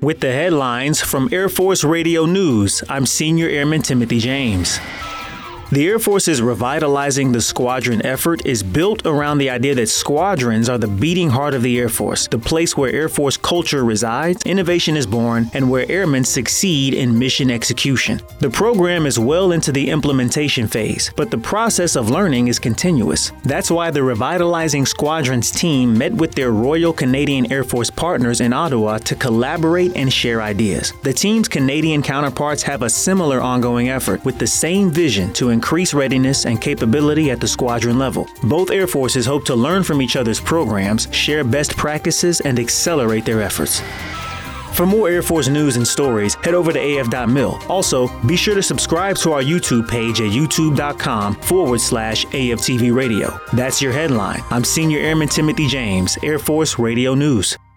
With the headlines from Air Force Radio News, I'm Senior Airman Timothy James. The Air Force's Revitalizing the Squadron effort is built around the idea that squadrons are the beating heart of the Air Force, the place where Air Force culture resides, innovation is born, and where airmen succeed in mission execution. The program is well into the implementation phase, but the process of learning is continuous. That's why the Revitalizing Squadrons team met with their Royal Canadian Air Force partners in Ottawa to collaborate and share ideas. The team's Canadian counterparts have a similar ongoing effort with the same vision to increase readiness and capability at the squadron level. Both Air Forces hope to learn from each other's programs, share best practices, and accelerate their efforts. For more Air Force news and stories, head over to af.mil. Also, be sure to subscribe to our YouTube page at youtube.com/AFTV Radio. That's your headline. I'm Senior Airman Timothy James, Air Force Radio News.